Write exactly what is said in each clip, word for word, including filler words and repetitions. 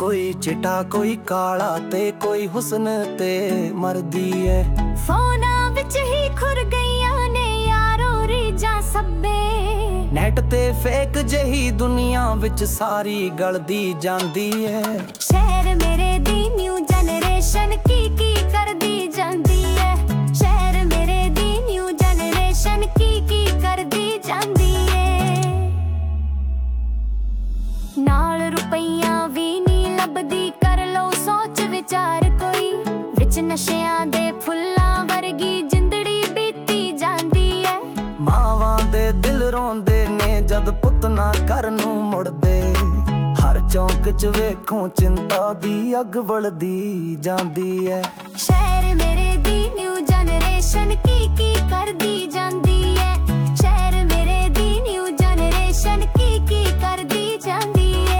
कोई चिटा कोई काला ते कोई हुस्न ते मरदी है। फोना विच ही खुर गईयां ने यारो रीजा सब्बे। नेट ते फेक जही दुनिया विच सारी गलदी जांदी है। शहर मेरे दी न्यू जनरेशन की की करदी जांदी है। शहर मेरे दी न्यू जनरेशन की की करदी जांदी है। नाल रुपइयां भी नी लभदी कर लो सोच विचार कोई। विच नशियां दे फुल्लां वर्गी जिंदड़ी बीती जांदी है। मावां दे दिल रोंदे ने जद पुत ना घर नूं मुड़दे। हर चौंक च वेखों चिंता दी अग बलदी जांदी है। शहर मेरे दी न्यू जनरेशन की की करदी जांदी है। शहर मेरे दी न्यू जनरेशन की की करदी जांदी है।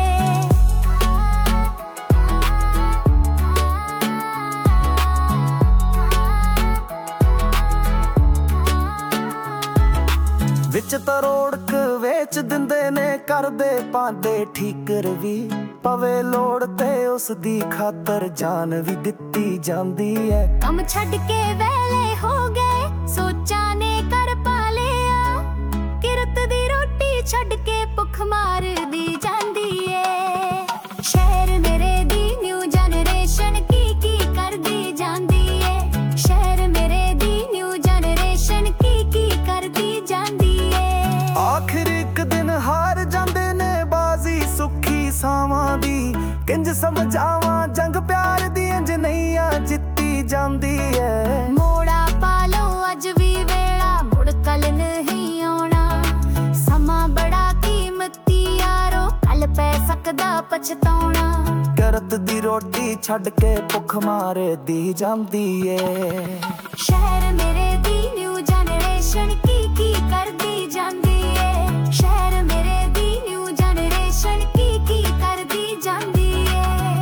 विच तरोड़क वेच दिंदे ने करदे पांदे ठीकर भी। पवे लोड़ ते उस दी खातर जान भी दित्ती जांदी है। कम छड़ के वेले हो गए सोचा ने कर पा लिया। किरत दी रोटी छड़ के भुख मार दी जांदी है। शहर मेरे दी न्यू जनरेशन की की करदी जांदी है। शहर मेरे दी न्यू जनरेशन की की करदी जांदी है। आखिर एक दिन हार जांदे ने बाजी सुखी सावां दी। किंज समझावां जंग प्यार दी इंज नैया जित्ती जांदी है। मोड़ा पालो अज भी वेला मुड़ कल नहीं आउणा। समा बड़ा कीमती यारो कल पै सकदा पछताउणा। करत दी रोटी छड़ के भुख मार दी जांदी है। शहर मेरे दी न्यू जनरेशन की की करदी जांदी है। शहर मेरे दी न्यू जनरेशन की की करदी जांदी है।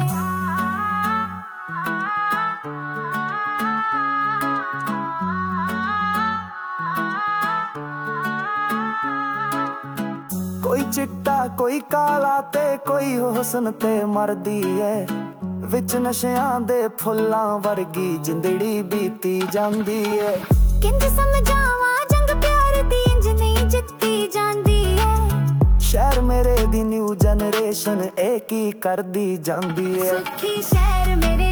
कोई चिट्टा कोई काला ते कोई हुस्न ते मरदी है। विच नशियां दे फुल्लां वर्गी जिंदड़ी बीती जांदी है। किंज समझावां जंग प्यार दी इंज नहीं जित्ती जांदी है। शहर मेरे दी न्यू जनरेशन एक ही करदी जांदी है। सुखी शहर मेरे